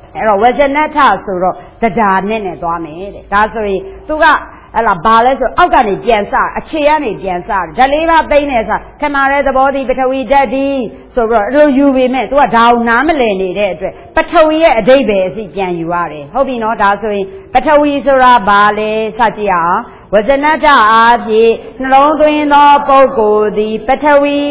ဝဇနထဆိုတော့တရားနဲ့သွားမယ်တဲ့ဒါဆိုရင်သူကအဲ့လားဘာလဲဆိုအောက်ကနေပြန်စအခြေကနေပြန်စဓာတ်လေးပါသိမ့်နေဆိုခဏတဲ့သဘောဒီပထဝီဓာတ်ဒီဆိုပြီးတော့အဲ့လိုယူပေမဲ့သူကဒါအောင်နားမလည်နေတဲ့အတွက်ပထဝီရဲ့အဓိပ္ပာယ်အစီပြန်ယူရတယ်ဟုတ်ပြီနော်ဒါဆိုရင်ပထဝီဆိုတာဘာလဲစကြည့်အောင်ဝဇနထအားဖြင့်နှလုံးသွင်းသောပုဂ္ဂိုလ်သည်ပထဝီ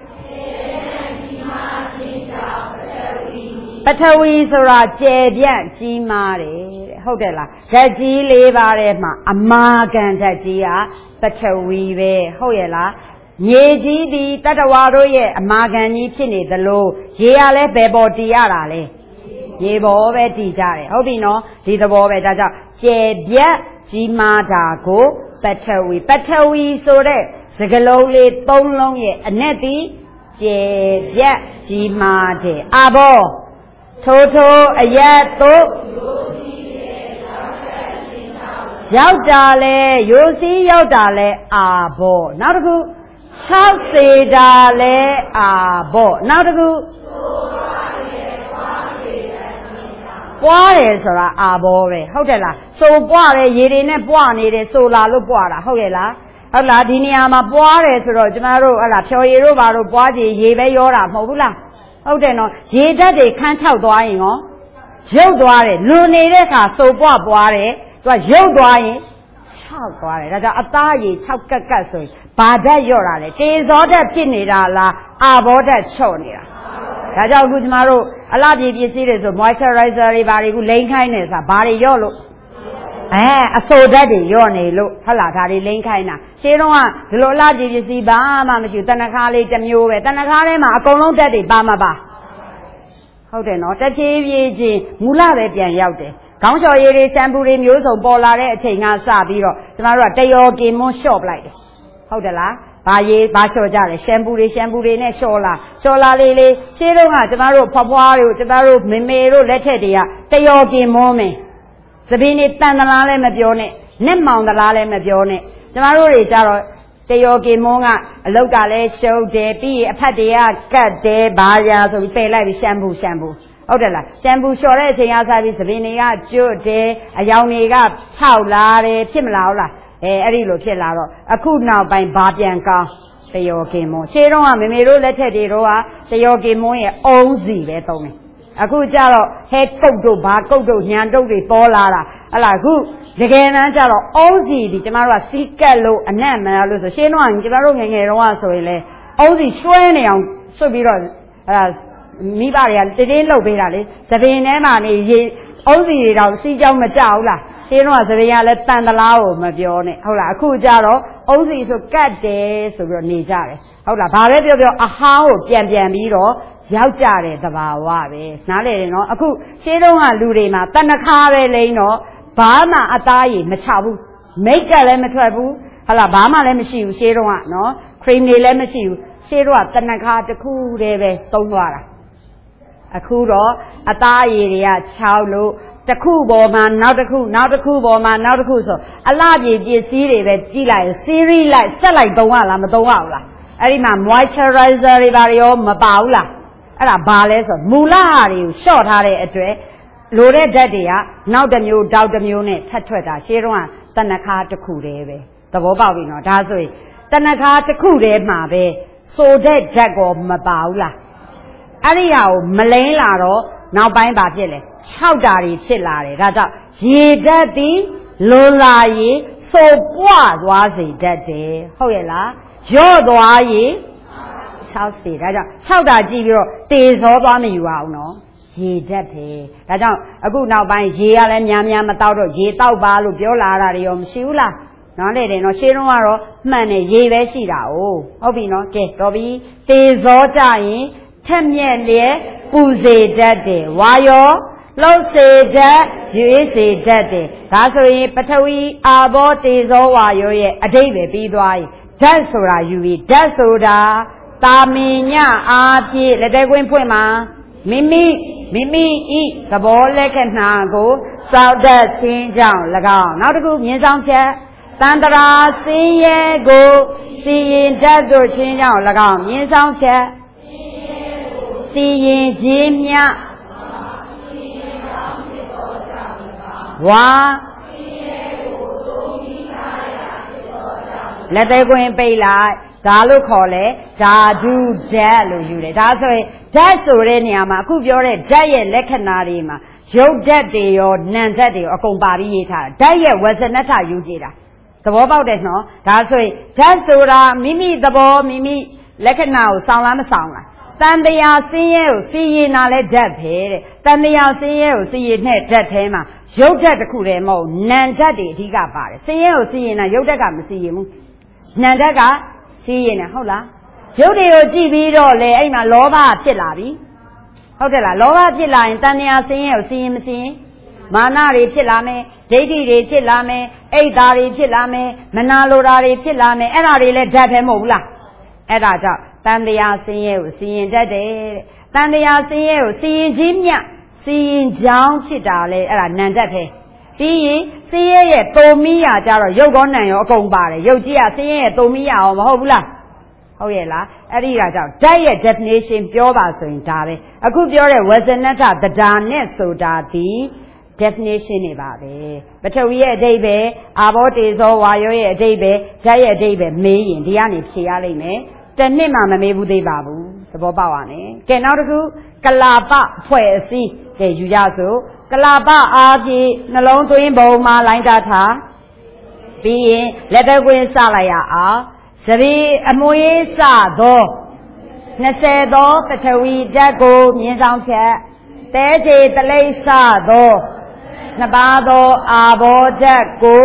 ပထဝီဆိုတာကျယ်ပြန့်ကြီးမားတယ်တဲ့ဟုတ်တယ်လားဓာတ်ကြီး၄ပါးထဲမှာအမာခံဓာတ်ကြီးကပထဝီပဲဟုတ်ရဲ့လားမြေကြီးဒီတတ္တဝါတို့ရဲ့အမာခံကြီးဖြစ်နေသလိုရေကလည်းဘယ်ပေါ်တည်ရတာလဲရေပေါ်ပဲတည်ကြတယ်ဟုတ်ပြီနော်ဒီသဘောပဲဒါကြောင့်ကျယ်ပြန့်ကြီးမားတာကိုပထဝီဆိုတဲ့စကားလုံးလေး၃လုံးရဲ့အနက်ဒီကျယ်ပြန့်ကြီးမားတယ်အာဘောထိုအရက်တို့ရောက်တာလဲရိုးစည်းရောက်တာလဲအာဘောနောက်တစ်ခု၆စေတာလဲအာဘောနောက်တစ်ခုပွားတယ်ဆိုတာအာဘောပဲဟုတ်တယ်လားစိုးပွားတယ်ရေတွေနဲ့ပွားနေတယ်ဆိုလာလို့ပွားတာဟုတ်ရဲ့လားဟုတ်လားဒီနေရာမှာပွားတယ်ဆိုတော့ကျမတို့အဲ့လားဖြော်ရည်တို့ဘာတို့ပွားကြည့်ရေပဲရောတာမဟုတ်ဘူးလားဟုတ်တယ်နော်ရေဓာတ်တွေခန်းထောက်သွားရင်ရောရုပ်သွားတယ်လွန်နေတဲ့အခါစိုးပွားပွားတယ်သူကရုပ်သွားရင်ခြောက်သွားတယ်ဒါကြောင့်အသားရည်ခြောက်ကက်ကက်ဆိုရင်ဘာဓာတ်ရော့တာလဲတေဇောဓာတ်ဖြစ်နေတာလားအာဘောဓာတ်ချော့နေတာဒါကြောင့်အခုကျမတို့အလှပြေပစ္စည်းတွေဆို moisturizer တွေဘာတွေအခုလိမ့်ခိုင်းနေဆိုတာဘာတွေရော့လို့အဆိုဓာတ်တွေရော့နေလို့ဟုတ်လားဒါတွေလိမ့်ခိုင်းတာရှင်းတော့ကဒီလိုအလှပြေပစ္စည်းဘာမှမရှိဘူးတဏ္ဍခါလေးတစ်မျိုးပဲတဏ္ဍခါထဲမှာအကုန်လုံးဓာတ်တွေပါမှာပါဟုတ်တယ်နော်တစ်ဖြည်းဖြည်းချင်းမူလပဲပြန်ရောက်တယ်ခေါင်းလျှော်ရည်တွေရှမ်ပူတွေမျိုးစုံပေါ်လာတဲ့အချိန်ကစပြီးတော့ကျမတို့ကတယောကင်မွန်းလျှော့ပလိုက်တယ်ဟုတ်တယ်လားဘာလျှော့ကြတယ်ရှမ်ပူတွေနဲ့လျှော့လာလေးရှင်းတော့ကကျမတို့ဖွားဖွားတို့ကျမတို့မေမေတို့လက်ထက်တွေကတယောကင်မွန်းမယ်သပင်းနေတန်သလားလည်းမပြောနဲ့နဲ့မောင်သလားလည်းမပြောနဲ့ကျမတို့တွေကြတော့တယောကင်မွန်းကအလုတ်ကလည်းရှုပ်တယ်ပြီးရင်အဖက်တွေကကတ်တယ်ဘာညာဆိုပြီးပယ်လိုက်ပြီးရှမ်ပူဟုတ်တယ်လားရှမ်ပူလျှော်တဲ့အချိန်အားစားပြီးသပင်းတွေကကျွတ်တယ်အယောင်တွေကခြောက်လာတယ်ဖြစ်မလားဟုတ်လားအဲ့ဒီလိုဖြစ်လာတော့အခုနောက်ပိုင်းဘာပြန်ကောင်းတယောကင်မွန်းရှင်းတော့ကမေမေတို့လက်ထက်တွေတော့ကတယောကင်မွန်းရဲ့အုံးစီပဲသုံးတယ်အခုကျတော့ဟဲကုတ်တို့ဘာကုတ်တို့ညံတုတ်တွေပေါ်လာတာဟလာအခုတကယ်တမ်းကျတော့အုံးစီဒီကျမတို့ကစီးကက်လို့အနက်မရလို့ဆိုရှင်းတော့ကျမတို့ငယ်ငယ်တော့ဆိုရင်လေအုံးစီရွှဲနေအောင်ဆွတ်ပြီးတော့ဟလာမိဘတွေကတင်းလှုပ်ပေးတာလေသပင်ထဲမှာနေရေအုံးစီတွေတော့စီးကြောင်းမကြဘူးလားရှင်းတော့သပင်ကလည်းတန်တလားကိုမပြောနဲ့ဟုတ်လားအခုကျတော့အုံးစီဆိုကတ်တယ်ဆိုပြီးတော့နေကြတယ်ဟုတ်လားဘာပဲပြောပြောအဟောင်းကိုပြန်ပြီးတော့ရောက်ကြတဲ့သဘာဝပဲနားလေတယ်နော်အခုရှင်းတော့ကလူတွေမှာတဏ္ဍခါပဲလိမ့်တော့ဘာမှအသားရည်မချဘူးမိတ်ကလည်းမထွက်ဘူးဟုတ်လားဘာမှလည်းမရှိဘူးရှင်းတော့ကနော်ခရီမ်တွေလည်းမရှိဘူးရှင်းတော့ကတဏ္ဍခါတစ်ခုတည်းပဲသုံးသွားတာအခုတော့အသားရည်တွေက6လို့တစ်ခုပေါ်မှာနောက်တစ်ခုပေါ်မှာနောက်တစ်ခုဆိုအလှပြေပစ္စည်းတွေပဲကြည့်လိုက် series လိုက်ဆက်လိုက်သုံးရလားမသုံးရဘူးလားအဲ့ဒီမှာ moisturizer တွေဘာတွေရောမပါဘူးလားအဲ့ဒါဘာလဲဆိုမူလဟာတွေကိုလျှော့ထားတဲ့အတွက်လိုတဲ့ဓာတ်တွေကနောက်တစ်မျိုးတောက်တစ်မျိုးနဲ့ထပ်ထွက်တာရှင်းတော့တဏ္ဍခါတစ်ခုတည်းပဲသဘောပေါက်ပြီနော်ဒါဆိုရင်တဏ္ဍခါတစ်ခုတည်းမှာပဲဆိုတဲ့ဓာတ်ကောမပါဘူးလားအဲ့ဒီဟာကိုမလိမ့်လာတော့နောက်ပိုင်းဘာဖြစ်လဲ6တာတွေဖြစ်လာတယ်ဒါကြောင့်ရေဓာတ်သည်လွန်လာရင်စိုးပွားသွားစေတတ်တယ်ဟုတ်ရဲ့လားရော့သွားရင်6စေဒါကြောင့်6တာကြည့်ပြီးတော့တေဇောသွားမယူအောင်နော်ရေဓာတ်ပဲဒါကြောင့်အခုနောက်ပိုင်းရေကလည်းများမတောက်တော့ရေတောက်ပါလို့ပြောလာတာတွေရောမရှိဘူးလားနော်လေတယ်နော်ရှင်းတော့ကတော့မှန်တယ်ရေပဲရှိတာ哦ဟုတ်ပြီနော်ကဲတော်ပြီတေဇောကြရင်ထက်မြက်လျက်ပူစေတတ်တယ်ဝါရောလှုပ်စေတတ်ရွေးစေတတ်တယ်ဒါဆိုရင်ပထဝီအာဘောတေဇောဝါရောရဲ့အဓိပ္ပာယ်ပြီးသွားပြီဓာတ်ဆိုတာယူပြီးဓာတ်ဆိုတာတာမင်ညအားဖြင့်လက်သေးကွင်းဖွင့်မှာမိမိဤသဘောလက္ခဏာကိုစောက်တတ်ခြင်းကြောင့်၎င်းနောက်တစ်ခုမြင်ဆောင်ချက်တန္တရာစင်းရဲကိုစီရင်တတ်သို့ခြင်းကြောင့်၎င်းမြင်ဆောင်ချက်စီရင်ခြင်းမြဝါလက်သေးခွင်ပိတ်လိုက်ဒါလို့ခေါ်လဲဓာတုဓာတ်လို့ယူတယ်ဒါဆိုရင်ဓာတ်ဆိုတဲ့နေရာမှာအခုပြောတဲ့ဓာတ်ရဲ့လက္ခဏာတွေမှာရုပ်ဓာတ်တွေရောနာမ်ဓာတ်တွေရောအကုန်ပါပြီးရေးထားတာဓာတ်ရဲ့ဝဇနထယူကြည့်တာသဘောပေါက်တယ်နော်ဒါဆိုရင်ဓာတ်ဆိုတာမိမိသဘောမိမိလက္ခဏာကိုစောင်းလားမစောင်းလားတန်တရားစင်းရဲကိုစီရင်တာလဲဓာတ်ပဲတဲ့တန်တရားစင်းရဲကိုစီရင်တဲ့ဓာတ်ထဲမှာရုပ်ဓာတ်တစ်ခုတည်းမဟုတ်နာမ်ဓာတ်တွေအဓိကပါတယ်စင်းရဲကိုစီရင်တာရုပ်ဓာတ်ကမစီရင်ဘူးနာမ်ဓာတ်ကစီရင်တယ်ဟုတ်လားရုပ်တွေကိုကြည့်ပြီးတော့လေအဲ့မှာလောဘဖြစ်လာပြီဟုတ်တယ်လားလောဘဖြစ်လာရင်တန်တရားစင်းရဲကိုစီရင်မစီရင်မာနတွေဖြစ်လာမယ်ဒိဋ္ဌိတွေဖြစ်လာမယ်အိတ်သားတွေဖြစ်လာမယ်မနာလိုတာတွေဖြစ်လာမယ်အဲ့ဒါတွေလည်းဓာတ်ပဲမဟုတ်ဘူးလားအဲ့ဒါကြောင့်တန်တရားစင်းရဲကိုစီရင်တတ်တယ်တဲ့တန်တရားစင်းရဲကိုစီရင်ခြင်းမြစီရင်ကြောင်းဖြစ်တာလေအဲ့ဒါနံဓာတ်ပဲပြီးရင်စင်းရဲရဲ့တုံမီးရကြတော့ရုပ်ကောနံရောအကုန်ပါတယ်ရုပ်ကြီးကစင်းရဲရဲ့တုံမီးရအောင်မဟုတ်ဘူးလားဟုတ်ရဲ့လားအဲ့ဒီကကြောင့်ဓာတ်ရဲ့ definition ပြောပါဆိုရင်ဒါပဲအခုပြောတဲ့ဝဇနတသဒ္ဒါနဲ့ဆိုတာဒီ definition တွေပါပဲပထဝီရဲ့အဓိပ္ပာယ်အာဘောတေဇောဝါယောရဲ့အဓိပ္ပာယ်ဓာတ်ရဲ့အဓိပ္ပာယ်မေးရင်ဒီကနေဖြေရလိမ့်မယ်တစ်နှစ်မှမမေးဘူးသေးပါဘူးသဘောပေါက်ပါနဲ့ကဲနောက်တစ်ခုကလာပဖွဲ့အစည်းကဲယူကြစို့ကလာပအားဖြင့်နှလုံးသွင်းပုံမှာလိုင်းတာထားပြီးရင်လက်သက်ကွင်းစလိုက်ရအောင်သတိအမွေးစသော20သောပထဝီဓာတ်ကိုမြင်ဆောင်ချက်တဲချေတလိပ်စသောနှစ်ပါးသောအာဘောဓာတ်ကို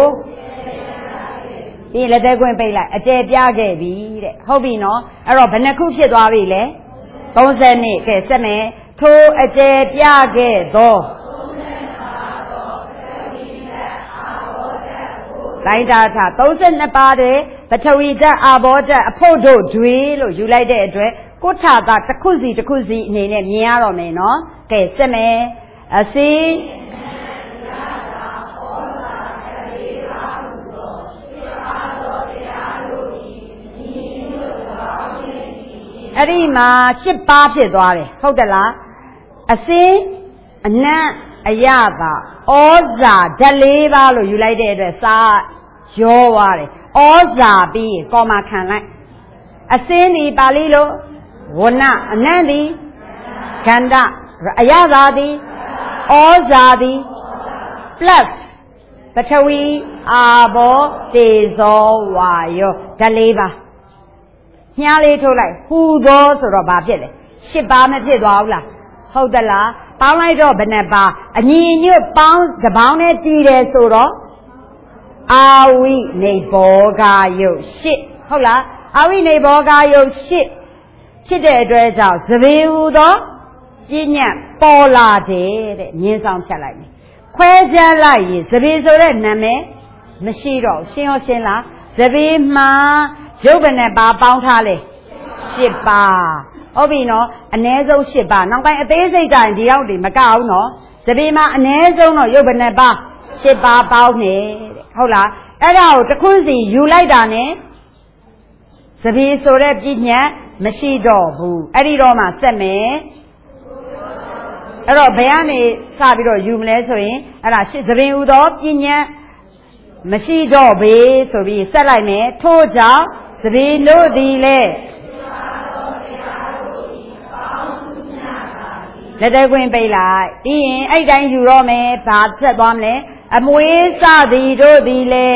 ဒီလက်သက်ကွင်းပိတ်လိုက်အကျယ်ပြခဲ့ပြီတဲ့ဟုတ်ပြီနော်အဲ့တော့ဘယ်နှခုဖြစ်သွားပြီလဲ30နှစ်ကဲစက်မယ်ထိုအကျယ်ပြခဲ့သောလိုင်းတာထား32ပါးတဲ့ပထဝီဓာတ်အာဘောဓာတ်အဖို့တို့တွေလို့ယူလိုက်တဲ့အတွက်ကိုထာတာတစ်ခုစီတစ်ခုစီအနေနဲ့မြင်ရတော့မယ်နော်ကဲစက်မယ်အစီအဲ့ဒီမှာ10ပါးဖြစ်သွားတယ်ဟုတ်တယ်လားအစင်းအနံ့အရသာဩဇာဓာတ်4ပါးလို့ယူလိုက်တဲ့အတွက်စာရောသွားတယ်ဩဇာပြီးကောမခံလိုက်အစင်းဒီပါဠိလိုဝဏအနံ့ဒီခန္ဓာအရသာဒီဩဇာဒီ plus ပထဝီအာဘောတေဇောဝါယောဓာတ်4ပါးညှားလေးထုတ်လိုက်ဟူသောဆိုတော့ဘာဖြစ်လဲ10ပါးမဖြစ်သွားဘူးလားဟုတ်သလားပေါင်းလိုက်တော့ဘယ်နှပါအညီညွတ်ပေါင်းတစ်ပေါင်းနဲ့တည်တယ်ဆိုတော့အာဝိနေဘောဂယုတ်10ဟုတ်လားအာဝိနေဘောဂယုတ်10ဖြစ်တဲ့အတွက်ကြောင့်သဘေဟူသောပညာပေါ်လာတယ်တဲ့မြင်ဆောင်ဖြတ်လိုက်မယ်ခွဲခြားလိုက်ရင်သဘေဆိုတဲ့နာမည်မရှိတော့ရှင်းရောရှင်းလားသဘေမှာရုပ်ဘယ်နဲ့ပါပေါင်းထားလဲ10ပါဟုတ်ပြီနော်အ ਨੇ ဆုံး10ပါနောက်ပိုင်းအသေးစိတ်တိုင်းဒီရောက်တွေမကအောင်နော်သတိမှာအ ਨੇ ဆုံးတော့ရုပ်ဘယ်နဲ့ပါ10ပါပေါင်းနေဟုတ်လားအဲ့ဒါကိုတစ်ခုစီယူလိုက်တာ ਨੇ သတိဆိုတဲ့ပြညာမရှိတော့ဘူးအဲ့ဒီတော့မှစက်မယ်အဲ့တော့ဘယ်ကနေစပြီးတော့ယူမလဲဆိုရင်အဲ့ဒါသတိဟူသောပြညာမရှိတော့ဘေးဆိုပြီးဆက်လိုက်မယ်ထို့ကြောင့်သတိလို့ဒီလေလက်သက်ခွင်ပိတ်လိုက်ပြီးရင်အဲ့တိုင်းယူတော့မယ်ဘာဆက်သွားမလဲအမွေးစသည်တို့ဒီလေ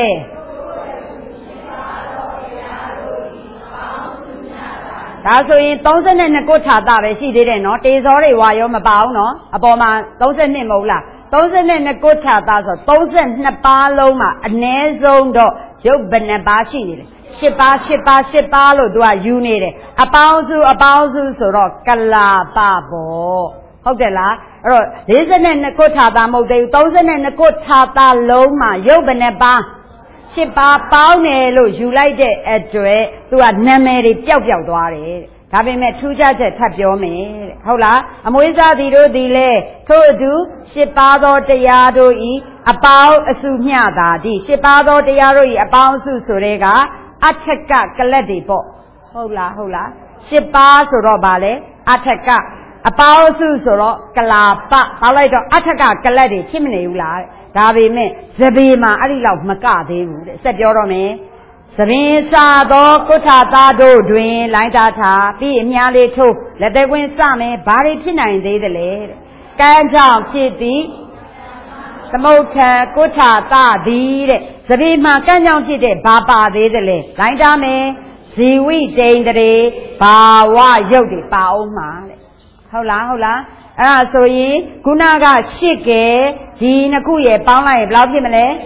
ဒါဆိုရင်32ခုထာတာပဲရှိသေးတယ်နော်တေဇောတွေဝါရောမပါအောင်နော်အပေါ်မှာ32မဟုတ်လား32ခုထာတာဆို32ပါးလုံးမှာအ ਨੇ ဆုံးတော့ရုပ်ဘယ်နှပါးရှိနေလဲ10ပါး10ပါး10ပါးလို့သူကယူနေတယ်အပေါင်းစုဆိုတော့ကလာပပေါ့ဟုတ်တယ်လားအဲ့တော့42ခုထာတာမဟုတ်သေးဘူး32ခုထာတာလုံးမှာရုပ်ဘယ်နှပါး10ပါးပေါင်းတယ်လို့ယူလိုက်တဲ့အတွက်သူကနာမည်တွေပျောက်သွားတယ်ဒါပေမဲ့ထူးခြားချက်ထပ်ပြောမယ်တဲ့ဟုတ်လားအမွေးစားသည်တို့သည်လေထို့အတူ10ပါးသောတရားတို့ဤအပေါင်းအစုမျှတာဒီ10ပါးသောတရားတို့ဤအပေါင်းအစုဆိုတဲ့ကအထက်ကကလတ်တွေပေါ့ဟုတ်လား10ပါးဆိုတော့ဗာလေအထက်ကအပေါင်းစုဆိုတော့ကလာပပေါက်လိုက်တော့အထက်ကကလတ်တွေဖြစ်မနေဘူးလားဒါပေမဲ့သဘေမှာအဲ့ဒီလောက်မကသေးဘူးတဲ့ဆက်ပြောတော့မယ်သဘင်စာသောကုဋ္ဌသားတို့တွင်လိုင်းတာထားပြီးအများလေးထိုးလက်သေးကွင်းစမယ်ဘာတွေဖြစ်နိုင်သေးသလဲတဲ့ကံကြောင့်ဖြစ်သည်သမုဋ္ဌံကုဋ္ဌသားသည်တဲ့သဘေမှာကံကြောင့်ဖြစ်တဲ့ဘာပါသေးသလဲလိုင်းတာမယ်ဇီဝိတ္တိန်တရေဘာဝရုပ်တွေပါအောင်မှာတဲ့ဟုတ်လားအဲ့ဒါဆိုရင်ခုနက8ကဲဒီနှစ်ခုရဲ့ပေါင်းလိုက်ရင်ဘယ်လောက်ဖြစ်မလဲ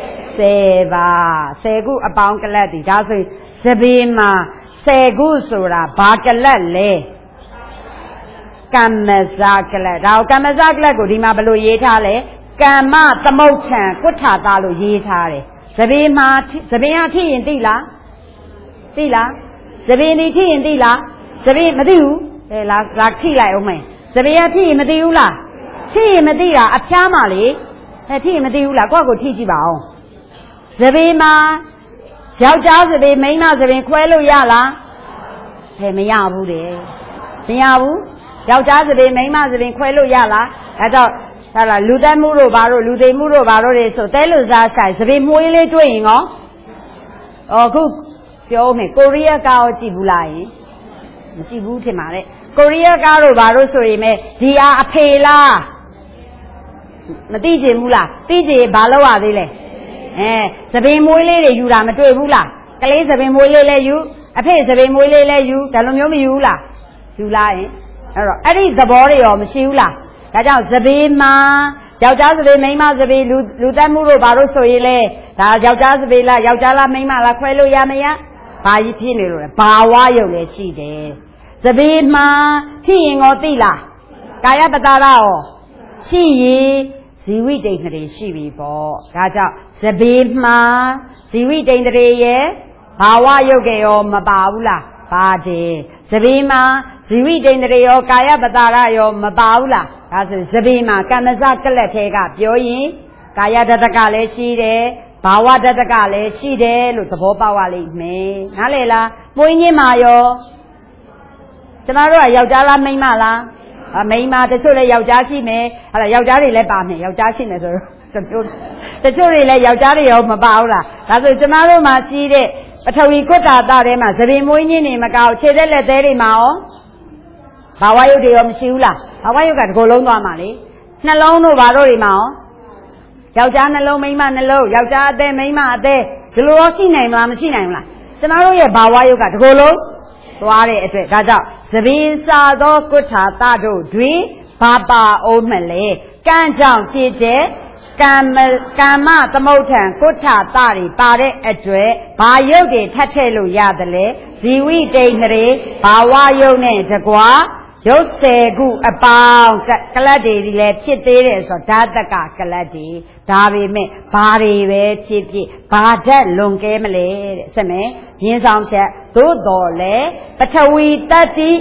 10ပါ10ခုအပေါင်းကလတ်ဒီဒါဆိုရင်သဘေမှာ10ခုဆိုတာဘာကလတ်လဲကမ္မဇကလတ်ဒါကမ္မဇကလတ်ကိုဒီမှာဘယ်လိုရေးထားလဲကမ္မသမုဋ္ဌံကုဋ္ဌတာလို့ရေးထားတယ်သဘေမှာသဘေကဖြစ်ရင်သိလားသဘေနေဖြစ်ရင်သိလားသဘေမသိဘူးလာထိလိုက်အောင်မယ်သဘေကဖြစ်ရင်မသိဘူးလားဖြစ်ရင်မသိတာအဖျားမှလေဖြစ်ရင်မသိဘူးလားကိုယ့်ကိုထိကြည့်ပါအောင်သဘေမှာယောက်ျားသဘေမိန်းမသဘေခွဲလို့ရလားမရဘူးတဲ့မရဘူးယောက်ျားသဘေမိန်းမသဘေခွဲလို့ရလားဒါကြောင့်ဟာလားလူသက်မှုတို့ဘာတို့လူသိမှုတို့ဘာတို့တွေဆိုတဲလူစားဆိုင်သဘေမွေးလေးတွေ့ရင်ရောအခုပြောမယ်ကိုရီးယားကားကိုကြည့်ဘူးလားယင်မကြည့်ဘူးထင်ပါတဲ့ကိုရီးယားကားတို့ဘာလို့ဆိုရင်မဲ့ဒီအားအဖေလားမသိချင်ဘူးလားသိချင်ဘာလုပ်ရသေးလဲသပင်မွေးလေးတွေယူတာမတွေ့ဘူးလားကလေးသပင်မွေးလေးလည်းယူအဖေသပင်မွေးလေးလည်းယူဒါလိုမျိုးမယူဘူးလားယူလားယင်အဲ့တော့အဲ့ဒီသဘောတွေရောမရှိဘူးလားဒါကြောင့်သပင်မှာယောက်ျားသပင်မိန်းမသပင်လူသက်မှုတို့ဘာလို့ဆိုရင်လဲဒါယောက်ျားသပင်လားယောက်ျားလားမိန်းမလားခွဲလို့ရမရဘာကြီးဖြစ်နေလို့လဲဘာဝရုပ်လည်းရှိတယ်သဘေမှာဖြစ်ရင်ရောသိလားကာယပတာရရောရှိရင်ဇီဝိတ္တိန်တွေရှိပြီပေါ့ဒါကြောင့်သဘေမှာဇီဝိတ္တိန်တွေရဲ့ဘာဝရုပ်ကရောမပါဘူးလားပါတယ်သဘေမှာဇီဝိတ္တိန်တွေရောကာယပတာရရောမပါဘူးလားဒါဆိုသဘေမှာကမ္မဇကလတ်ထဲကပြောရင်ကာယတတကလည်းရှိတယ်ဘာဝတတကလည်းရှိတယ်လို့သဘောပေါက်ရလိမ့်မယ်နားလည်လားမွေးညင်းမှာရောကျမတို့ကယောက်ျားလားမိန်းမလားမိန်းမတချို့လည်းယောက်ျားရှိမယ်ဟာယောက်ျားတွေလည်းပါမယ်ယောက်ျားရှိမယ်ဆိုတော့တချို့တွေလည်းယောက်ျားတွေရောမပါဘူးလားဒါဆိုကျမတို့မှာရှိတဲ့ပထဝီကုဋ္ဌာတထဲမှာသဘင်မွေးညင်းနေမကောက်ခြေသက်လက်သေးတွေမှာရောဘာဝရုပ်တွေရောမရှိဘူးလားဘာဝရုပ်ကတကိုယ်လုံးသွားမှာလေနှလုံးတို့ဘာတို့တွေမှာရောယောက်ျားနှလုံးမိန်းမနှလုံးယောက်ျားအသေးမိန်းမအသေးဒီလိုရောရှိနိုင်မလားမရှိနိုင်ဘူးလားကျမတို့ရဲ့ဘာဝရုပ်ကတကိုယ်လုံးသွားတဲ့အတွက်ဒါကြောင့်သဘင်စာသောကုဋ္ဌာတတို့တွင်ဘာပါအောင်မလဲကံကြောင့်ဖြစ်တဲ့ကမ္မသမုဋ္ဌံကုဋ္ဌာတတွေပါတဲ့အတွက်ဘာရုပ်တွေထပ်ထည့်လို့ရတယ်လေဇီဝိတ္တိန်တွေဘာဝရုပ်နဲ့တကွာရုပ်10ခုအပေါင်းကလတ်တွေလည်းဖြစ်သေးတယ်ဆိုတော့ဓာတကကလတ်တွေဒါပေမဲ့ဘာတွေပဲဖြစ်ဖြစ်ဘာဓာတ်လွန်ကဲမလဲတဲ့ဆက်မယ်ရင်းဆောင်ချက်သို့တော်လဲပထဝီတတ္တိ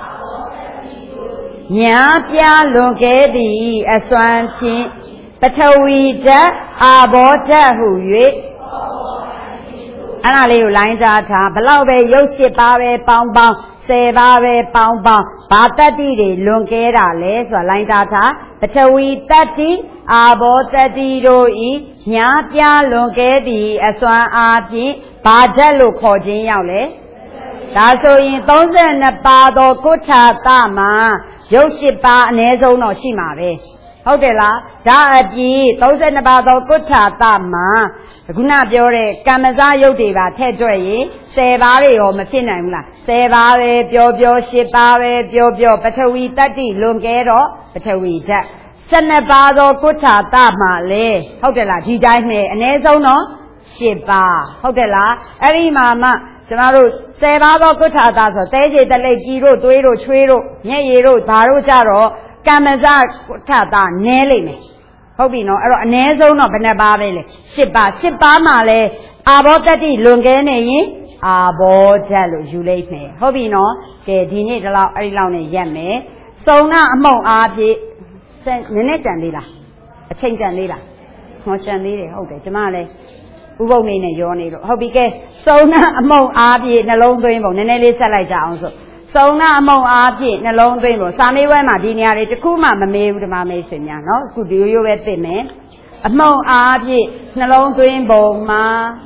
ညာပြလွန်ကဲသည်အစွမ်းဖြင့်ပထဝီဓာတ်အာဘောဓာတ်ဟု၍အဲ့ဒါလေးကိုလိုင်းစားထားဘလောက်ပဲရုပ်8ပါးပဲပေါင်း10ပါးပဲပေါင်းဘာတတ္တိတွေလွန်ကဲတာလဲဆိုတာလိုင်းစားထားပထဝီတတ္တိအာဘောတတ္တိတို့ဤညာပြလွန်ကဲသည်အစွမ်းအားဖြင့်ဘာဓာတ်လို့ခေါ်ခြင်းရောက်လဲဒါဆိုရင်32ပါးသောကုဋ္ဌာတမှာရုပ်8ပါးအနည်းဆုံးတော့ရှိမှာပဲဟုတ်တယ်လားဒါအပြင်32ပါးသောကုဋ္ဌာတမှာခုနပြောတဲ့ကမ္မဇရုပ်တွေပါထည့်တွက်ရင်10ပါးတွေရောမဖြစ်နိုင်ဘူးလား10ပါးပဲပြော8ပါးပဲပြောပထဝီတတ္တိလွန်ကဲတော့ပထဝီဓာတ်12ပါးသောကုဋ္ဌာတမှာလေဟုတ်တယ်လားဒီတိုင်းနဲ့အနည်းဆုံးတော့8ပါးဟုတ်တယ်လားအဲ့ဒီမှာမှကျမတို့10ပါးသောကုဋ္ဌာတဆိုသဲခြေတလိပ်ကြီးတို့သွေးတို့ချွေးတို့မျက်ရည်တို့ဘာတို့ကြတော့ကမ္မဇကုဋ္ဌာတနည်းလိမ့်မယ်ဟုတ်ပြီနော်အဲ့တော့အ ਨੇ ဆုံးတော့ဘယ်နှပါးပဲလဲ10ပါးမှာလဲအာဘောတတ္တိလွန်ကဲနေရင်အာဘောဓာတ်လို့ယူလိုက်မယ်ဟုတ်ပြီနော်ကဲဒီနေ့ဒီလောက်အဲ့ဒီလောက်နဲ့ရက်မယ်စုံနာအမုံအားဖြင့်နည်းနည်းကြံသေးလားအချိန်ကြံသေးလားဟောကြံသေးတယ်ဟုတ်တယ်ကျမလည်းဥပုပ်နေနဲ့ရောနေတော့ဟုတ်ပြီကဲစုံနာအမုံအားဖြင့်နှလုံးသွင်းပုံနည်းနည်းလေးဆက်လိုက်ကြအောင်ဆိုစုံနာအမုံအားဖြင့်နှလုံးသွင်းဖို့စာမေးပွဲမှာဒီနေရာတွေတစ်ခုမှမမေးဘူးဓမ္မမိတ်ဆွေများနော်အခုဒီရိုးပဲသိမယ်အမုံအားဖြင့်နှလုံးသွင်းပုံမှာ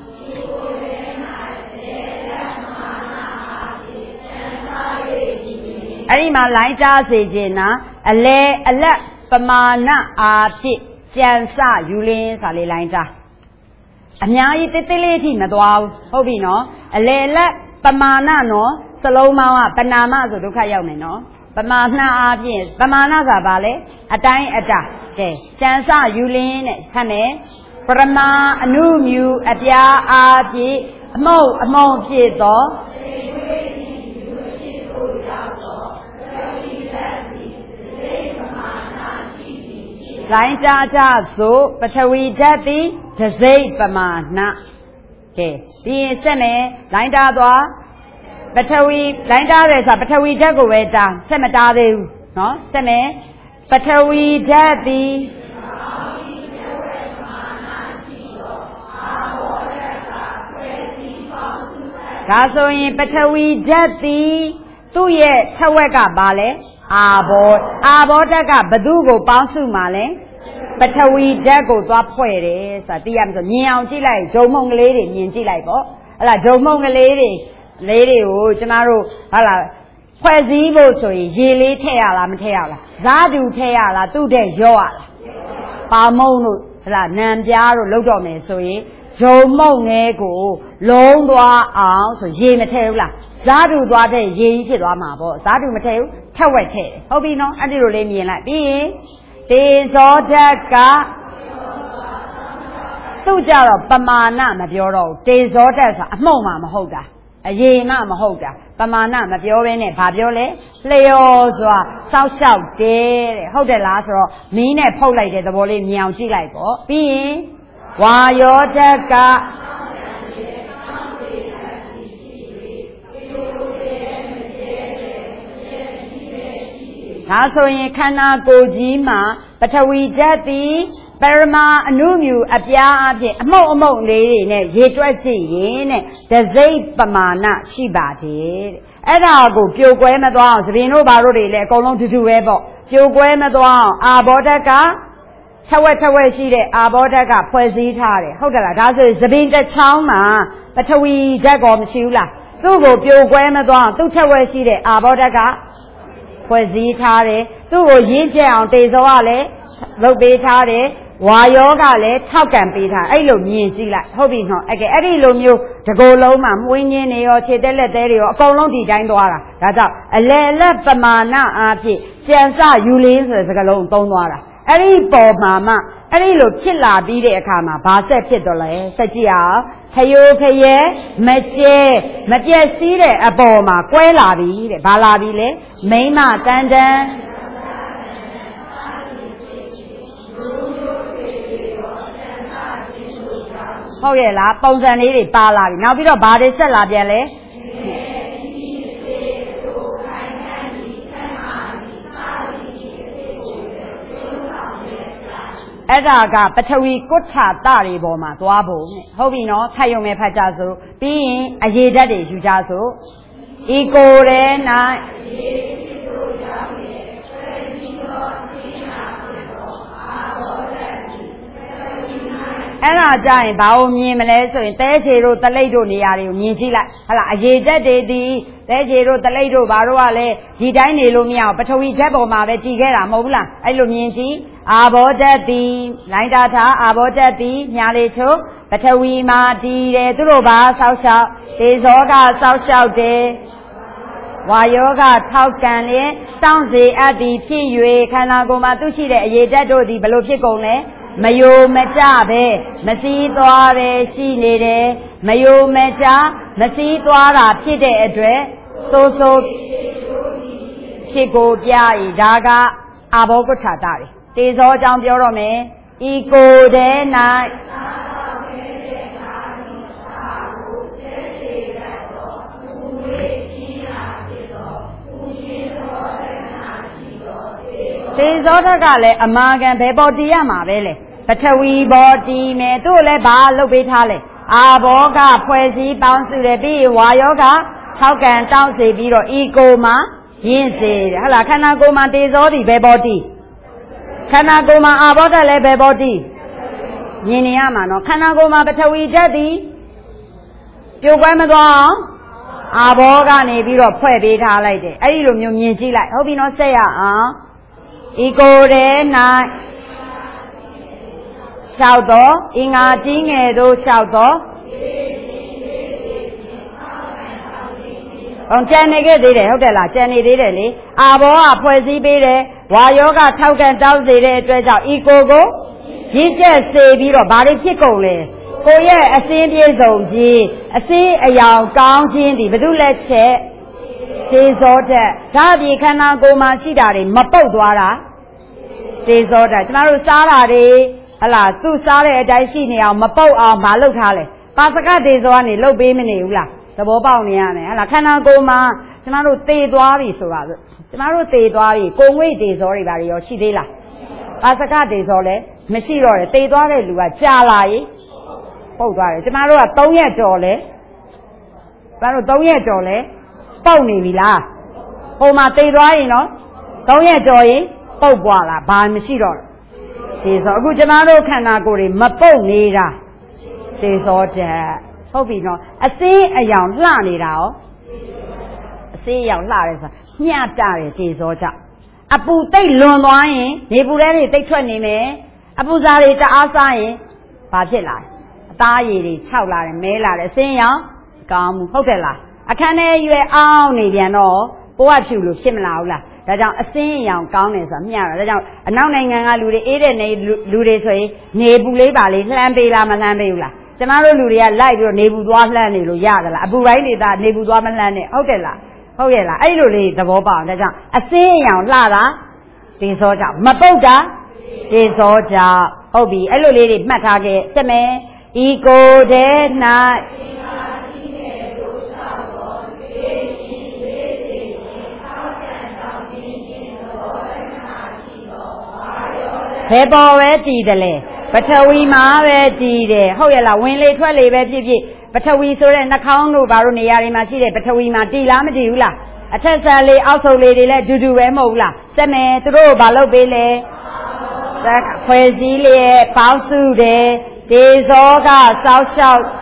အဲ့ဒီမှာလိုင်းကြားစေခြင်းနာအလဲအလက်ပမာဏအားဖြင့်ကြံစယူလင်းစာလေးလိုင်းကြားအများကြီးတိတိလေးအထိမသွားဘူးဟုတ်ပြီနော်အလဲအလက်ပမာဏနော်စလုံးပေါင်းကပနာမဆိုဒုက္ခရောက်မယ်နော်ပမာဏအားဖြင့်ပမာဏဆိုတာဘာလဲအတိုင်းအတာကဲကြံစယူလင်းနဲ့ဖတ်မယ်ပရမအနုမြူအပြားအားဖြင့်အမုံဖြစ်သောလိုင်းကြားကြဆိုပထဝီဓာတ်သည်တစိတ်ပမာဏကဲပြီးရင်ဆက်မယ်လိုင်းကြားသွားပထဝီလိုင်းကြားတယ်ဆိုတာပထဝီဓာတ်ကိုပဲတားဆက်မတားသေးဘူးနော်ဆက်မယ်ပထဝီဓာတ်သည်ဒါဆိုရင်ပထဝီဓာတ်သည်သူ့ရဲ့ထက်ဝက်ကပါလဲအာဘောဓာတ်ကဘသူကိုပေါင်းစုမှာလဲပထဝီဓာတ်ကိုသွားဖွဲ့တယ်ဆိုတာသိရမှာဆိုမြင်အောင်ကြည့်လိုက်ဂျုံမုံကလေးတွေမြင်ကြည့်လိုက်ပေါ့အဲ့ဒါဂျုံမုံကလေးတွေကိုကျမတို့ဟာလာဖွဲ့စည်းဖို့ဆိုရင်ရေလေးထည့်ရလားမထည့်ရလားဇာတူထည့်ရလားသူ့တဲ့ရော့ရလားပါမုံတို့ဟလာနံပြားတို့လောက်တော့မယ်ဆိုရင်ဂျုံမုံငဲကိုလုံးသွားအောင်ဆိုရေမထည့်ဘူးလားဇာတူသွားတဲ့ရေကြီးဖြစ်သွားမှာပေါ့ဇာတူမထည့်ဘူးထက်ဝက်ထည့်ဟုတ်ပြီနော်အဲ့ဒီလိုလေးမြင်လိုက်ပြီးရင်တေဇောဓာတ်ကသူ့ကြတော့ပမာဏမပြောတော့ဘူးတေဇောဓာတ်ဆိုတာအမှုံမှမဟုတ်တာအရေမှမဟုတ်တာပမာဏမပြောဘဲနဲ့ဘာပြောလဲလျော်စွာစောက်ရှောက်တယ်တဲ့ဟုတ်တယ်လားဆိုတော့မီးနဲ့ဖုတ်လိုက်တဲ့သဘောလေးမြင်အောင်ကြည့်လိုက်ပေါ့ပြီးရင်ဝါယောဓာတ်ကဒါဆိုရင်ခန္ဓာကိုယ်ကြီးမှာပထဝီဓာတ်သည်ပရမအနုမြူအပြားအဖြစ်အမုံလေးတွေနဲ့ရေတွက်ကြည့်ရင်တဲ့တစိတ်ပမာဏရှိပါတယ်တဲ့အဲ့ဒါကိုပြိုကွဲမသွားအောင်သပင်တို့ဘာတို့တွေလည်းအကုန်လုံးတူပဲပေါ့ပြိုကွဲမသွားအောင်အာဘောဓာတ်ကထက်ဝက်ရှိတဲ့အာဘောဓာတ်ကဖွဲ့စည်းထားတယ်ဟုတ်တယ်လားဒါဆိုရင်သပင်တစ်ချောင်းမှာပထဝီဓာတ်ကောမရှိဘူးလားသူ့ကိုပြိုကွဲမသွားအောင်သူ့ထက်ဝက်ရှိတဲ့အာဘောဓာတ်ကဖွဲ့စည်းထားတယ်သူ့ကိုရင်းကျက်အောင်တေဇောကလည်းလုပ်ပေးထားတယ်ဝါယောကလည်းထောက်ကန်ပေးထားအဲ့လိုမြင်ကြည့်လိုက်ဟုတ်ပြီနော်အဲ့ဒီလိုမျိုးတကိုယ်လုံးမှာမွေးညင်းနေရောခြေတက်လက်သေးတွေရောအကုန်လုံးဒီတိုင်းသွားတာဒါကြောင့်အလဲအလက်ပမာဏအားဖြင့်ကြံစယူလင်းဆိုတဲ့စကားလုံးသုံးသွားတာအဲ့ဒီပေါ်မှာမှအဲ့ဒီလိုဖြစ်လာပြီးတဲ့အခါမှာဘာဆက်ဖြစ်တော့လဲစက်ကြည့်အောင်ခရိုးခရဲမပြက်စီးတဲ့အပေါ်မှာကွဲလာပြီတဲ့ဘာလာပြီလဲမိမတန်တန်ဟုတ်ရဲ့လားပုံစံလေးတွေပါလာပြီနောက်ပြီးတော့ဘာတွေဆက်လာပြန်လဲအဲ့ဒါကပထဝီကုဋ္ဌာတတွေပေါ်မှာသွားဖို့ဟုတ်ပြီနော်ဖတ်ရုံပဲဖတ်ကြစို့ပြီးရင်အရေဓာတ်တွေယူကြစို့ဤကိုယ်ထဲ၌အဲ့ဒါကြရင်ဘာကိုမြင်မလဲဆိုရင်တဲချေတို့တလိပ်တို့နေရာတွေကိုမြင်ကြည့်လိုက်ဟလာအရေဓာတ်တွေဒီတဲချေတို့တလိပ်တို့ဘာတို့ကလည်းဒီတိုင်းနေလို့မရအောင်ပထဝီဓာတ်ပေါ်မှာပဲတည်ခဲ့တာမဟုတ်ဘူးလားအဲ့လိုမြင်ကြည့်အာဘောဓာတ်သည်လိုင်းတာထားအာဘောဓာတ်သည်ညာလေချုပ်ပထဝီမှာတည်တယ်သူတို့ဘာဆောက်ရှောက်ဒေဇောကဆောက်ရှောက်တယ်ဝါယောကထောက်ကန်လျင်တောင်းစေအပ်သည်ဖြစ်၍ခန္ဓာကိုယ်မှာသူရှိတဲ့အရေဓာတ်တို့သည်ဘလို့ဖြစ်ကုန်လဲမယိုမကြပဲမစည်းသွားပဲရှိနေတယ်မယိုမကြမစည်းသွားတာဖြစ်တဲ့အတွက်သို့ဖြစ်ကိုပြ၏ဒါကအာဘောကုဋ္ဌာတတွေတေဇောအကြောင်းပြောတော့မယ်ဤကိုယ်ထဲ၌တေဇောဓာတ်ကလည်းအမာခံဘယ်ပေါ်တည်ရမှာပဲလေပထဝီပေါ်တည်မယ်သူ့လည်းဘာလုပ်ပေးထားလဲအာဘောကဖွဲ့စည်းပေါင်းစုတယ်ပြီးဝါယောကထောက်ကန်တောင်းစေပြီးတော့ဤကိုမှာရင်းစေတယ်ဟုတ်လားခန္ဓာကိုယ်မှာတေဇောတိဘယ်ပေါ်တိခန္ဓာကိုယ်မှာအာဘောဓာတ်လည်းဘယ်ပေါ်တိမြင်နေရမှာနော်ခန္ဓာကိုယ်မှာပထဝီဓာတ်သည်ပြိုကွဲမသွားအောင်အာဘောကနေပြီးတော့ဖွဲ့ပေးထားလိုက်တယ်အဲ့ဒီလိုမျိုးမြင်ကြည့်လိုက်ဟုတ်ပြီနော်ဆက်ရအောင်ဤကိုယ်ထဲ၌လျှောက်တော့အင်္ဂါကြီးငယ်တို့လျှောက်တော့ကြံနေခဲ့သေးတယ်ဟုတ်တယ်လားကြံနေသေးတယ်လေအာဘောကဖွဲ့စည်းပေးတယ်ဝါယောကထောက်ကန်တောင်းစေတဲ့အတွက်ကြောင့်ဤကိုကိုရင့်ကျက်စေပြီးတော့ဘာတွေဖြစ်ကုန်လဲကိုရဲ့အစင်းပြေဆုံးခြင်းအစင်းအယောင်ကောင်းခြင်းဒီဘယ်သူလက်ချက်သေဇောဓာတ်ဒါအပြင်ခန္ဓာကိုယ်မှာရှိတာတွေမပုတ်သွားတာသေဇောဓာတ်ကျမတို့စားတာတွေဟလာသူ့စားတဲ့အတိုင်းရှိနေအောင်မပုတ်အောင်မလုပ်ထားလဲပါစကသေဇောကနေလှုပ်ပေးမနေဘူးလားသဘောပေါက်နေရတယ်ဟလာခန္ဓာကိုယ်မှာကျမတို့သေသွားပြီဆိုတာကျမတို့သေသွားပြီကိုငွေ့သေဇောတွေဘာတွေရောရှိသေးလားပါစကသေဇောလည်းမရှိတော့တယ်သေသွားတဲ့လူကကြာလာရင်ပုတ်သွားတယ်ကျမတို့က3ရက်ကျော်လဲကျမတို့3ရက်ကျော်လဲပုတ်နေပြီလားဟိုမှာသေသွားရင်နော်3ရက်ကျော်ရင်ပုတ်ပွားလာဘာမရှိတော့သေဇောအခုကျမတို့ခန္ဓာကိုယ်တွေမပုတ်နေတာသေဇောဓာတ်ဟုတ်ပြီနော်အစင်းအယောင်လှနေတာရောအစင်းအယောင်လှတယ်ဆိုတာမျှတတယ်သေဇောကြောင့်အပူတိတ်လွန်သွားရင်နေပူထဲတွေတိတ်ထွက်နေမယ်အပူစားတွေတအားစားရင်ဘာဖြစ်လာလဲအသားရည်တွေခြောက်လာတယ်မဲလာတယ်အစင်းအယောင်ကောင်းမှုဟုတ်တယ်လားအခန်းထဲရွယ်အောင်နေပြန်တော့ပိုးကဖြူလို့ဖြစ်မလာဘူးလားဒါကြောင့်အစင်းအယောင်ကောင်းတယ်ဆိုတာမျှတာဒါကြောင့်အနောက်နိုင်ငံကလူတွေအေးတဲ့နေလူတွေဆိုရင်နေပူလေးပါလေးလှမ်းပေးလားမလှမ်းပေးဘူးလားကျမတို့လူတွေကလိုက်ပြီးတော့နေပူသွားလှမ်းနေလို့ရတယ်လားအပူပိုင်းဒေသနေပူသွားမလှမ်းနဲ့ဟုတ်တယ်လားဟုတ်ရဲ့လားအဲ့လိုလေးသဘောပေါက်ဒါကြောင့်အစင်းအယောင်လှတာသေဇောကြောင့်မပုတ်တာသေဇောကြောင့်ဟုတ်ပြီအဲ့လိုလေးတွေမှတ်ထားခဲ့စမယ်ဤကိုယ်တည်း၌ဘယ်ပေါ်ပဲတည်တယ်လေပထဝီမှာပဲတည်တယ်ဟုတ်ရဲ့လားဝင်လေထွက်လေပဲဖြစ်ဖြစ်ပထဝီဆိုတဲ့နှာခေါင်းတို့ဘာလို့နေရာတွေမှာရှိတဲ့ပထဝီမှာတည်လားမတည်ဘူးလားအထက်ဆန်လေးအောက်ဆုံးလေးတွေလည်းအတူတူပဲမဟုတ်ဘူးလားစက်မယ်သူတို့ဘာလုပ်ပေးလဲခွဲစည်းလျက်ပေါင်းစုတယ်ဒေဇောကစောက်ရှောက်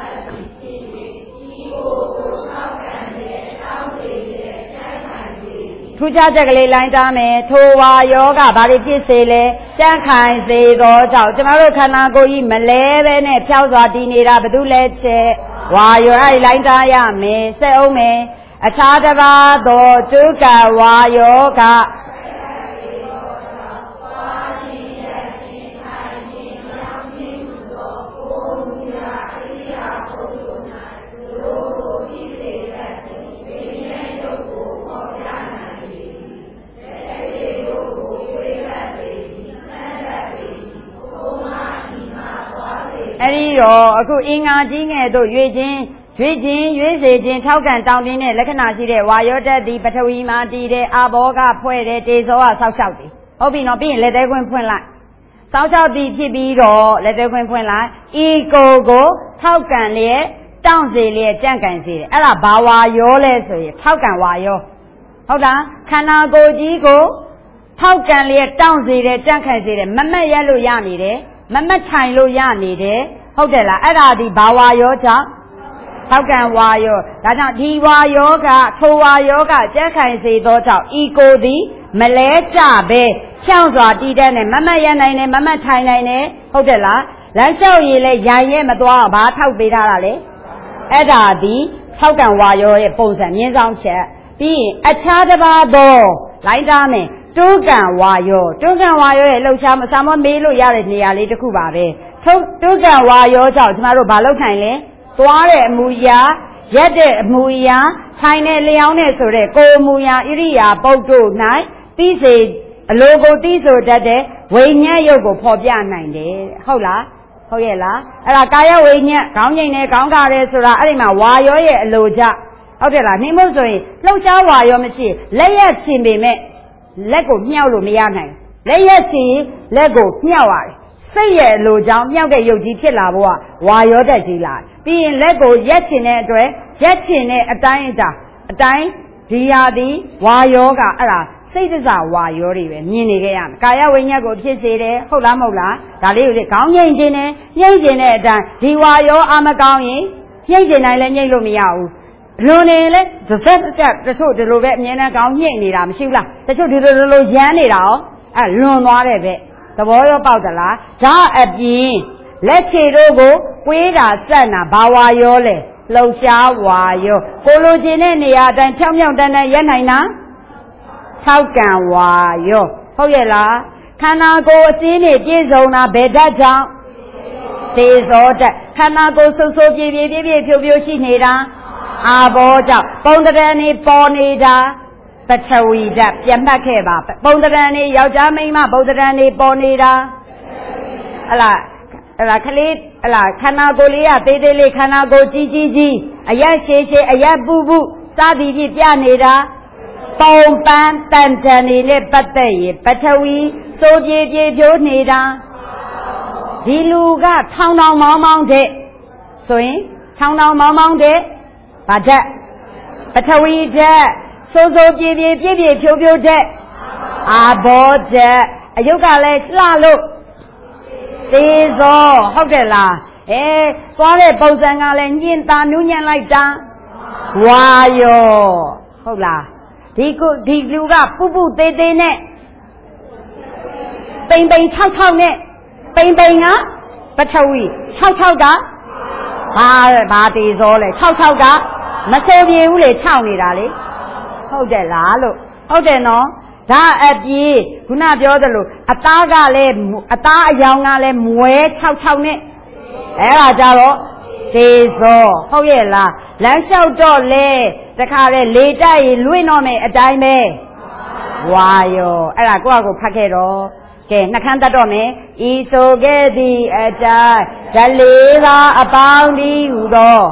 ထူးခြားချက်ကလေးလိုင်းတားမယ်ထိုဝါယောဂဘာတွေဖြစ်စေလဲကြံ့ခိုင်စေသောကြောင့်ကျမတို့ခန္ဓာကိုယ်ကြီးမလဲပဲနဲ့ဖြောက်စွာတည်နေတာဘယ်သူလဲချက်ဝါယောအဲ့လိုင်းတားရမယ်ဆက်အောင်မယ်အခြားတစ်ပါးသောတုကဝါယောဂအဲ့ဒီတော့အခုအင်္ဂါကြီးငယ်တို့ရွေခြင်းရွေစေခြင်းထောက်ကန်တောင်းတင်းတဲ့လက္ခဏာရှိတဲ့ဝါယောဓာတ်ဒီပထဝီမှာတည်တဲ့အာဘောကဖွဲ့တဲ့တေဇောကဆောက်ရှောက်တယ်ဟုတ်ပြီနော်ပြီးရင်လက်သေးခွင်းဖွင့်လိုက်ဆောက်ရှောက်ပြီးဖြစ်ပြီးတော့လက်သေးခွင်းဖွင့်လိုက်ဤကိုထောက်ကန်လျက်တောင်းစေလျက်ကြံ့ကန်စေတယ်အဲ့ဒါဘာဝါယောလဲဆိုရင်ထောက်ကန်ဝါယောဟုတ်လားခန္ဓာကိုယ်ကြီးကိုထောက်ကန်လျက်တောင်းစေတယ်ကြံ့ကန်စေတယ်မမက်ရက်လို့ရနေတယ်မမတ်ထိုင်လို့ရနေတယ်ဟုတ်တယ်လားအဲ့ဒါဒီဘာဝါယောကြောင့်ထောက်ကန်ဝါယောဒါကြောင့်ဒီဝါယောကထိုဝါယောကကြက်ခိုင်စေသောကြောင့်ဤကိုသည်မလဲကြပဲဖြောင်းစွာတည်တဲ့နဲ့မမတ်ရနိုင်တယ်မမတ်ထိုင်နိုင်တယ်ဟုတ်တယ်လားလမ်းလျှောက်ရည်လဲရိုင်ရဲမသွားဘာထောက်ပေးထားတာလဲအဲ့ဒါဒီထောက်ကန်ဝါယောရဲ့ပုံစံမြင်းဆောင်ချက်ပြီးရင်အခြားတစ်ပါးသောလိုင်းသားမယ်တုကံဝါယောရဲ့လှုပ်ရှားမဆာမမေးလို့ရတဲ့နေရာလေးတစ်ခုပါပဲတုကံဝါယောကြောင့်ကျမတို့ဘာလုပ်နိုင်လဲသွားတဲ့အမူအရာရက်တဲ့အမူအရာထိုင်တဲ့လျောင်းတဲ့ဆိုတဲ့ကိုယ်အမူအရာဣရိယာပုတ်တို့၌သိစေအလိုကိုသိဆိုတတ်တဲ့ဝိညာဉ်ရုပ်ကိုဖော်ပြနိုင်တယ်ဟုတ်လားဟုတ်ရဲ့လားအဲ့ဒါကာယဝိညာဉ်ခေါင်းငိမ့်နဲ့ခေါင်းကားတယ်ဆိုတာအဲ့ဒီမှာဝါယောရဲ့အလိုကြဟုတ်တယ်လားနှိမ့်မို့ဆိုရင်လှုပ်ရှားဝါယောမရှိလက်ရက်ချင်ပေမဲ့လက်ကိုမြှောက်လို့မရနိုင်လက်ရက်ချင်လက်ကိုမြှောက်ရတယ်စိတ်ရဲ့အလိုကြောင့်မြှောက်တဲ့ရုပ်ကြီးဖြစ်လာဖို့ကဝါယောဓာတ်ကြီးလာပြီးရင်လက်ကိုရက်ချင်တဲ့အတွက်ရက်ချင်တဲ့အတိုင်းအတာအတိုင်းဒီဟာဒီဝါယောကအဲ့ဒါစိတ်တစ္ဆာဝါယောတွေပဲမြင်နေခဲ့ရမယ်ကာယဝိညာဉ်ကိုဖြစ်စေတယ်ဟုတ်လားမဟုတ်လားဒါလေးကိုခေါင်းငိမ့်ခြင်းနဲ့ညှိမ့်ခြင်းတဲ့အတိုင်းဒီဝါယောအာမကောင်းရင်ညှိမ့်ခြင်းတိုင်းလည်းညှိမ့်လို့မရဘူးလွန်နေလေတစ်ဆက်တစ်ချက်တချို့ဒီလိုပဲအမြဲတမ်းခေါင်းညှိမ့်နေတာမရှိဘူးလားတချို့ဒီလိုရမ်းနေတာရောအဲ့လွန်သွားတယ်ပဲသဘောရောပေါက်သလားဒါအပြင်လက်ခြေတို့ကိုကွေးတာစက်နာဘာဝါယောလဲလှုပ်ရှားဝါယောကိုလိုချင်တဲ့နေရာအတိုင်းဖြောင်းဖြောင်းတန်းတန်းရက်နိုင်တာထောက်ကံဝါယောဟုတ်ရဲ့လားခန္ဓာကိုယ်အစည်းနဲ့ပြည့်စုံတာဘယ်ဓာတ်ကြောင့်သေဇောဓာတ်ခန္ဓာကိုယ်ဆူဆူပြေပြေပြေပြေဖြိုးဖြိုးရှိနေတာအာဘောကြောင့်ပုံတရံနေပေါ်နေတာပထဝီဓာတ်ပြန်မှတ်ခဲ့ပါပုံတရံနေယောက်ျားမိန်းမပုံတရံနေပေါ်နေတာဟလာကလေးဟလာခန္ဓာကိုယ်လေးကသေးသေးလေးခန္ဓာကိုယ်ကြီးအရက်ရှည်အရက်ပူစသည်ဖြင့်ပြနေတာပုံပန်းတန်တန်နေနဲ့ပတ်သက်ရင်ပထဝီစိုးပြေပြေဖြိုးနေတာဒီလူကထောင်မောင်းတဲ့ဆိုရင်ထောင်မောင်းတဲ့ဗာဓာတ်ပထဝီဓာတ်စိုးပြေပြေဖြိုးတဲ့အာဘောဓာတ်အယုတ်ကလည်းလှလို့သေးစောဟုတ်တယ်လားသွားတဲ့ပုံစံကလည်းညင်တာနူးညံ့လိုက်တာဝါယောဟုတ်လားဒီလူကပူသေးသေးနဲ့ပိန်6နဲ့ပိန်ကပထဝီ6ကဘာသေးစောလဲ6ကမဆိုပြေဘူးလေ6နေတာလေဟုတ်တယ်လားလို့ဟုတ်တယ်နော်ဒါအပြေခုနပြောသလိုအသားကလည်းအသားအယောင်ကလည်းမွဲ6နဲ့အဲ့ဒါကြတော့သေဇောဟုတ်ရဲ့လားလမ်းလျှောက်တော့လေတခါလေလေတိုက်ရင်လွင့်တော့မယ်အတိုင်းပဲဝါယောအဲ့ဒါကိုယ့်အကိုဖတ်ခဲ့တော့ကဲနှခမ်းတတ်တော့မယ်ဤဆိုခဲ့သည့်အတိုင်းဓလေးပါအပေါင်းဒီဟူသော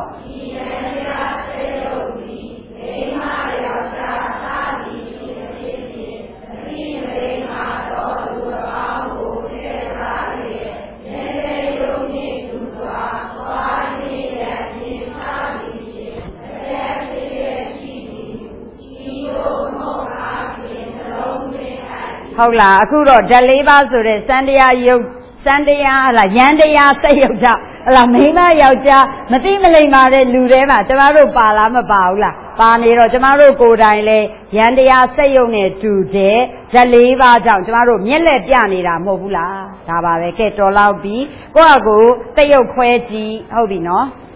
ဟုတ်လားအခုတော့ဓာတ်၄ပါးဆိုတဲ့စံတရားယုတ်စံတရားဟလားယန္တရားစိတ်ယုတ်ကြောင့်ဟလားမိန်းမယောက်ျားမသိမလိမ္မာတဲ့လူတွေမှာကျမတို့ပါလားမပါဘူးလားပါနေတော့ကျမတို့ကိုယ်တိုင်လဲယန္တရားစိတ်ယုတ်နဲ့တူတဲ့ဓာတ်၄ပါးကြောင့်ကျမတို့မျက်လက်ပြနေတာမဟုတ်ဘူးလားဒါပါပဲကဲတော်လောက်ပြီကိုယ့်အကိုစိတ်ယုတ်ခွဲကြည့်ဟုတ်ပြီနော်